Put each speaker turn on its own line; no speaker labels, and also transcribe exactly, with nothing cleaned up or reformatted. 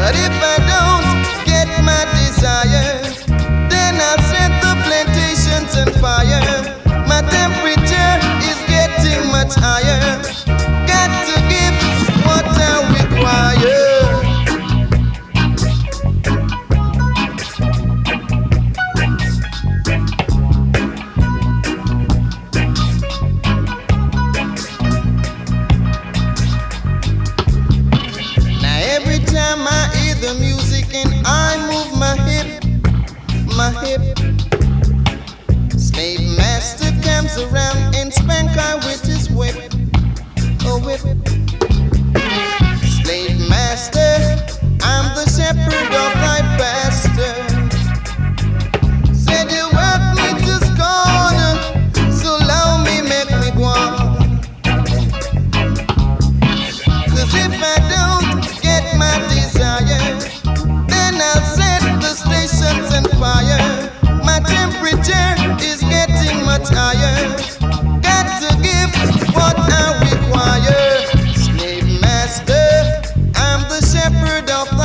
But if I don't get my desire, then I'll set the plantations on fire. My temperature is getting much higher. Got to give what I require. I hear the music and I move my hip, my hip. Slave master comes around and spank her with his whip, a whip. Slave master, I'm the shepherd of thy pastor. Said you work me to scorn, so allow me make me go on. 'Cause if I don't get my desire, then I'll set the stations on fire. My temperature is getting much higher. Got to give what I require. Slave master, I'm the shepherd of